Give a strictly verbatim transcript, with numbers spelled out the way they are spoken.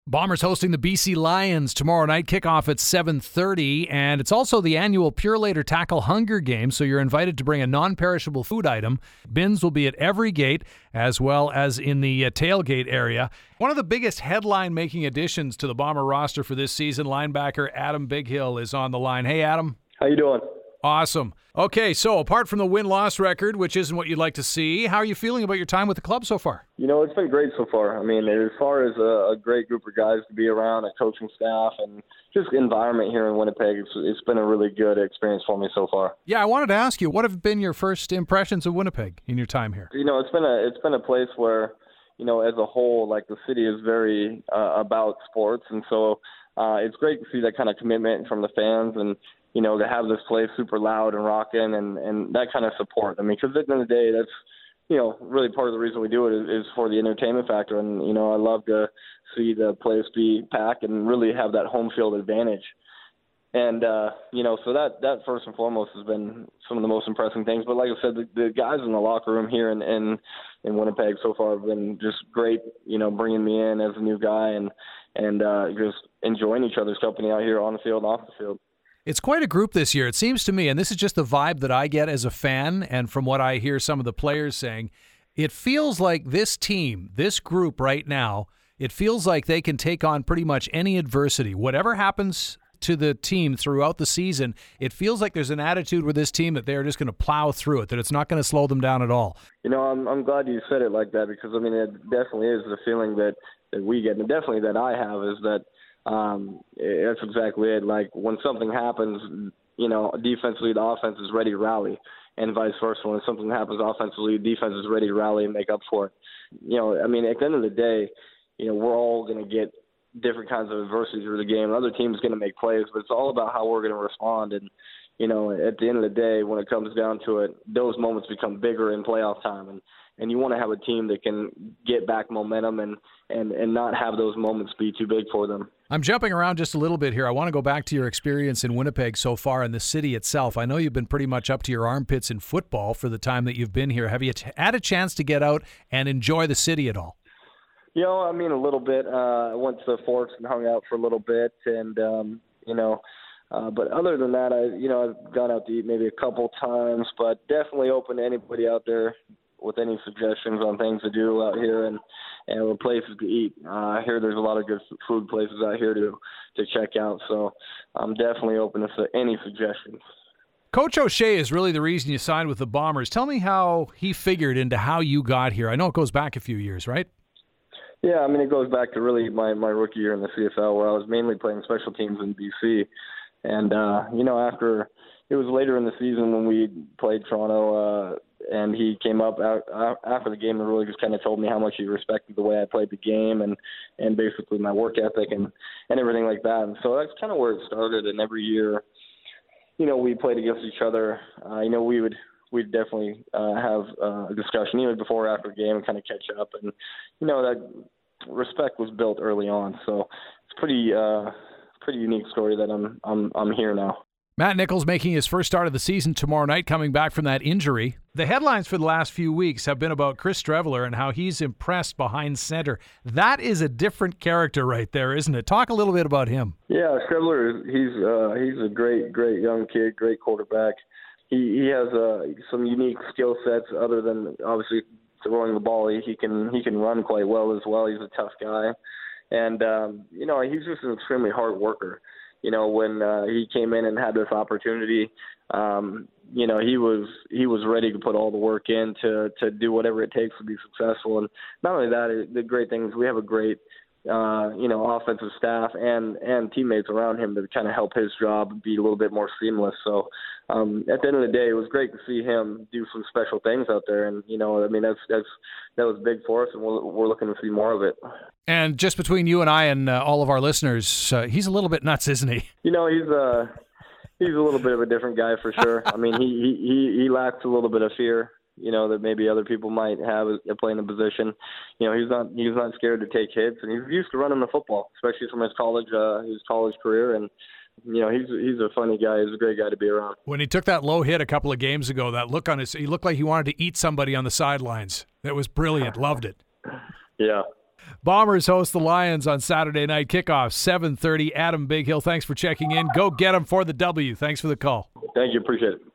Bombers hosting the B C Lions tomorrow night, kickoff at seven thirty, and it's also the annual Purolator Tackle Hunger Game, so you're invited to bring a non-perishable food item. Bins will be at every gate, as well as in the uh, tailgate area. One of the biggest headline-making additions to the Bomber roster for this season, linebacker Adam Bighill is on the line. Hey, Adam. How you doing? Awesome. Okay, so apart from the win-loss record, which isn't what you'd like to see, how are you feeling about your time with the club so far? You know, it's been great so far. I mean, as far as a, a great group of guys to be around, a coaching staff, and just environment here in Winnipeg, it's, it's been a really good experience for me so far. Yeah, I wanted to ask you, what have been your first impressions of Winnipeg in your time here? You know, it's been a it's been a place where, you know, as a whole, like the city is very uh, about sports, and so uh, it's great to see that kind of commitment from the fans and, you know, to have this place super loud and rocking and, and that kind of support. I mean, because at the end of the day, that's, you know, really part of the reason we do it is, is for the entertainment factor. And, you know, I love to see the place be packed and really have that home field advantage. And, uh, you know, so that, that first and foremost has been some of the most impressive things. But like I said, the, the guys in the locker room here in, in, in Winnipeg so far have been just great, you know, bringing me in as a new guy and, and uh, just enjoying each other's company out here on the field and off the field. It's quite a group this year, it seems to me, and this is just the vibe that I get as a fan and from what I hear some of the players saying. It feels like this team, this group right now, it feels like they can take on pretty much any adversity. Whatever happens to the team throughout the season, it feels like there's an attitude with this team that they're just going to plow through it, that it's not going to slow them down at all. You know, I'm I'm glad you said it like that because, I mean, it definitely is the feeling that, that we get, and definitely that I have, is that Um, that's exactly it. Like when something happens, you know, defensively the offense is ready to rally, and vice versa. When something happens offensively, the defense is ready to rally and make up for it. You know, I mean, at the end of the day, you know, we're all going to get different kinds of adversity through the game. Another team is going to make plays, but it's all about how we're going to respond. And you know, at the end of the day, when it comes down to it, those moments become bigger in playoff time. And And you want to have a team that can get back momentum and, and, and not have those moments be too big for them. I'm jumping around just a little bit here. I want to go back to your experience in Winnipeg so far in the city itself. I know you've been pretty much up to your armpits in football for the time that you've been here. Have you t- had a chance to get out and enjoy the city at all? You know, I mean, a little bit. Uh, I went to the Forks and hung out for a little bit. And, um, you know, uh, but other than that, I, you know, I've gone out to eat maybe a couple times, but definitely open to anybody out there with any suggestions on things to do out here and, and places to eat. Uh, I hear there's a lot of good food places out here to, to check out, so I'm definitely open to any suggestions. Coach O'Shea is really the reason you signed with the Bombers. Tell me how he figured into how you got here. I know it goes back a few years, right? Yeah, I mean, it goes back to really my, my rookie year in the C F L where I was mainly playing special teams in B C. And, uh, you know, after it was later in the season when we played Toronto, uh, and he came up out, out after the game and really just kind of told me how much he respected the way I played the game and, and basically my work ethic and, and everything like that. And so that's kind of where it started. And every year, you know, we played against each other. Uh, you know, we would we'd definitely uh, have uh, a discussion even before or after the game and kind of catch up. And, you know, that respect was built early on. So it's pretty uh, pretty unique story that I'm I'm I'm here now. Matt Nichols making his first start of the season tomorrow night, coming back from that injury. The headlines for the last few weeks have been about Chris Streveler and how he's impressed behind center. That is a different character right there, isn't it? Talk a little bit about him. Yeah, Streveler, he's uh, he's a great, great young kid, great quarterback. He he has uh, some unique skill sets other than obviously throwing the ball. He, he can he can run quite well as well. He's a tough guy, and um, you know he's just an extremely hard worker. You know, when uh, he came in and had this opportunity, um, you know, he was he was ready to put all the work in to to do whatever it takes to be successful. And not only that, the great thing is we have a great, uh, you know, offensive staff and, and teammates around him to kind of help his job be a little bit more seamless. So um, at the end of the day, it was great to see him do some special things out there. And, you know, I mean, that's that's that was big for us, and we're, we're looking to see more of it. And just between you and I and uh, all of our listeners, uh, he's a little bit nuts, isn't he? You know, he's uh, he's a little bit of a different guy for sure. I mean, he, he, he, he lacks a little bit of fear, you know, that maybe other people might have playing a position. You know, he's not he's not scared to take hits, and he's used to running the football, especially from his college uh, his college career. And you know, he's he's a funny guy. He's a great guy to be around. When he took that low hit a couple of games ago, that look on his, he looked like he wanted to eat somebody on the sidelines. That was brilliant. Loved it. Yeah. Bombers host the Lions on Saturday night. Kickoff, seven thirty. Adam Bighill, thanks for checking in. Go get them for the W. Thanks for the call. Thank you. Appreciate it.